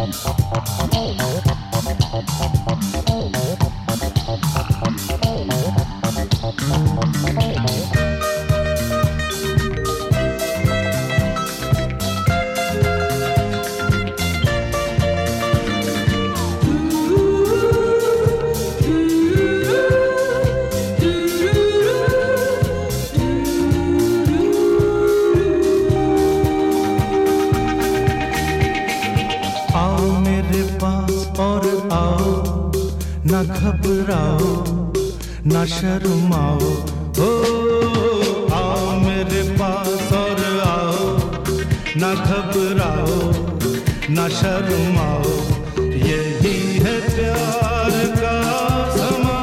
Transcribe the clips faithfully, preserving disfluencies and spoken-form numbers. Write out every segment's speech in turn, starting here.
और आओ, ना घबराओ, ना शर्माओ, हो आओ मेरे पास और आओ, ना घबराओ, ना शर्माओ, यही है प्यार का समा,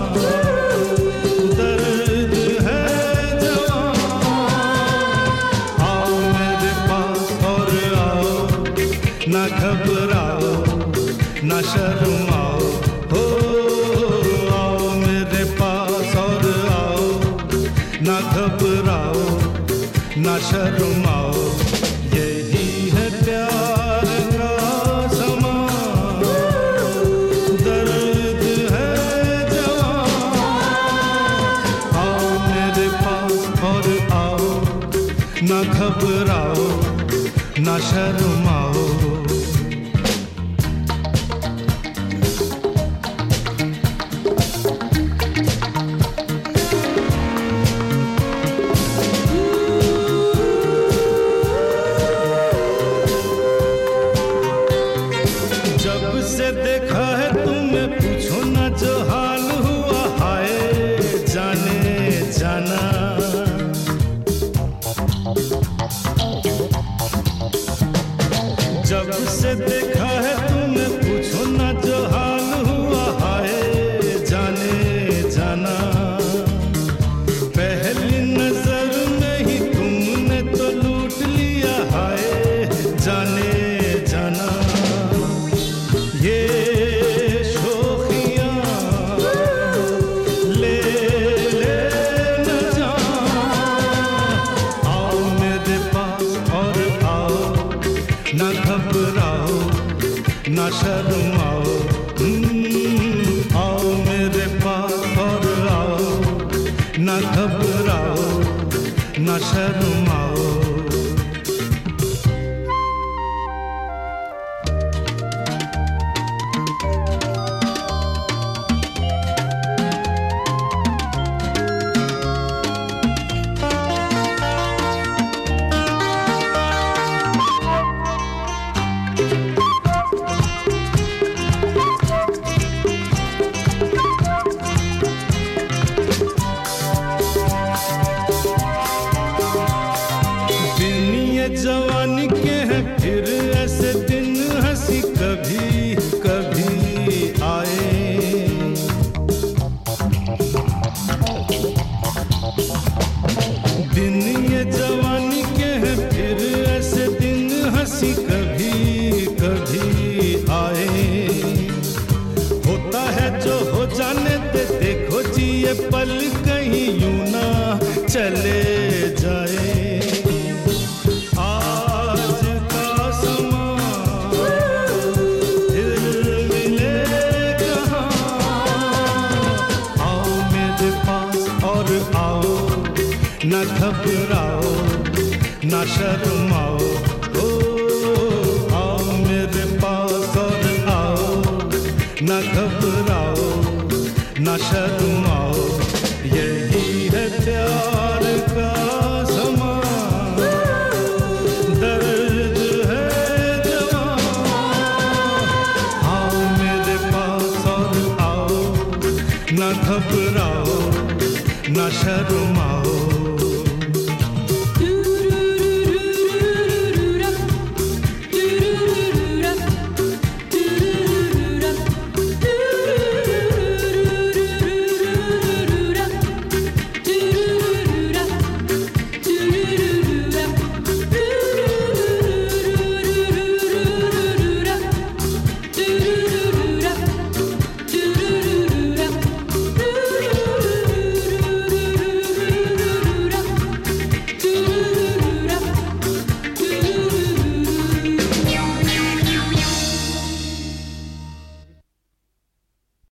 दर्द है जवां। आओ मेरे पास और आओ, ना घबराओ, ना शर्माओ, हो आओ मेरे पास और आओ, ना घबराओ, ना शर्माओ, यही है प्यार का समा, दर्द है जवां। आओ मेरे पास और आओ, ना घबराओ, ना शर्माओ। जब से देखा है तुम्हें पूछो ना जो हाल हुआ, हाय जाने जाना। जब से देखा है तुम्हें पूछो ना जो हाल हुआ, हाय जाने जाना। पहली नजर में ही तुमने तो लूट लिया, हाय जाने जाना। ये शोखियाँ ले ले न जा। आओ मेरे पास और आओ, ना घबराओ, ना शर्माओ। आओ मेरे पास और आओ, ना घबराओ, ना शर्माओ। जवानी के हैं फिर ऐसे दिन, हंसी कभी कभी आए। दिन ये जवानी के हैं फिर ऐसे दिन, हंसी कभी कभी आए। होता है जो हो जाने दे, देखो जी ये पल कहीं यूं ना चले जाए। ना घबराओ, ना शर्माओ, ओ आओ मेरे पास और आओ, ना घबराओ, ना शर्माओ, यही है प्यार का समा, दर्द है जवां। आओ मेरे पास और आओ, ना घबराओ, ना शर्माओ।